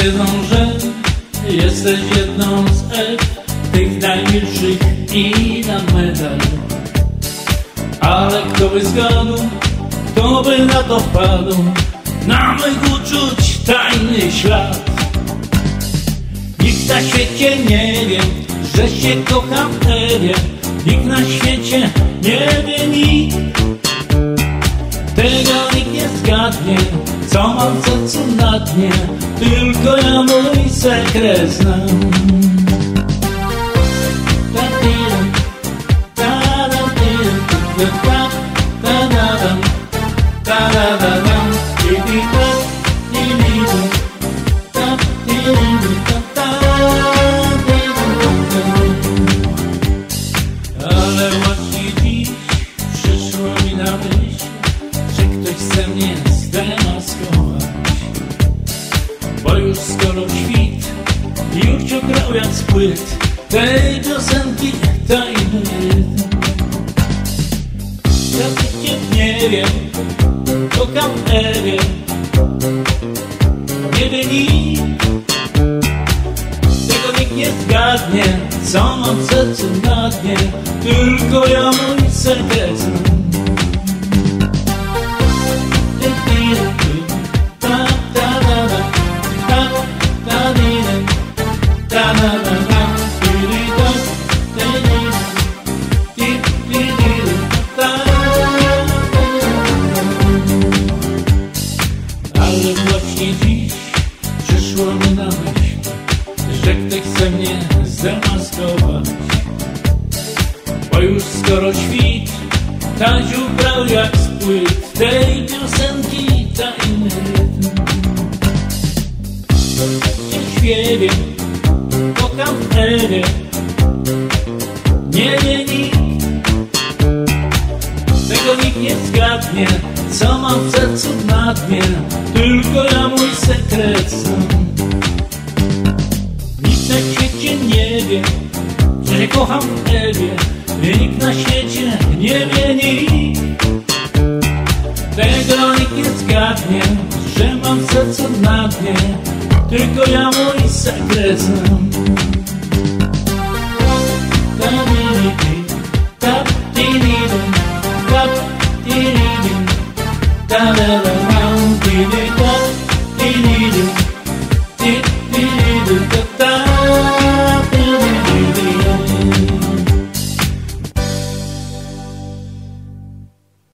wiedzą, że jesteś jedną z tych najmilszych i na medal. Ale kto by zgadł, kto by na to wpadł, na mych uczuć tajny ślad. Nikt na świecie nie wie, że się kocham Ewie. Nikt na świecie nie wie, nikt. Tego nikt nie zgadnie, co mam w sercu na dnie. Tylko ja mój sekret znam. Ale właśnie dziś przyszło mi na myśl, że ktoś chce mnie zdemaskować. Bo już skoro świt już cię grał jak z płyt tej piosenki tajny rytm. Ja życie nie wiem, kocham Ewie. Nie wie nikt, tego nikt nie zgadnie, co mam w sercu na dnie. Tylko ja mój sekret znam. Ale właśnie dziś przyszło mi na myśl, że ktoś chce mnie zdemaskować. Bo już skoro świt taś ubrał jak z płyt tej piosenki tajny rytm. W śpiewie kocham Ewie. Nie wie nikt, tego nikt nie zgadnie, co mam w sercu na dnie. Tylko ja mój sekret znam. Nikt na świecie nie wie, że się kocham Ewie. Nikt na świecie nie wie nikt, tego nikt nie zgadnie, że mam w sercu na dnie. Tylko ja mój sekret znam. Da da da da da.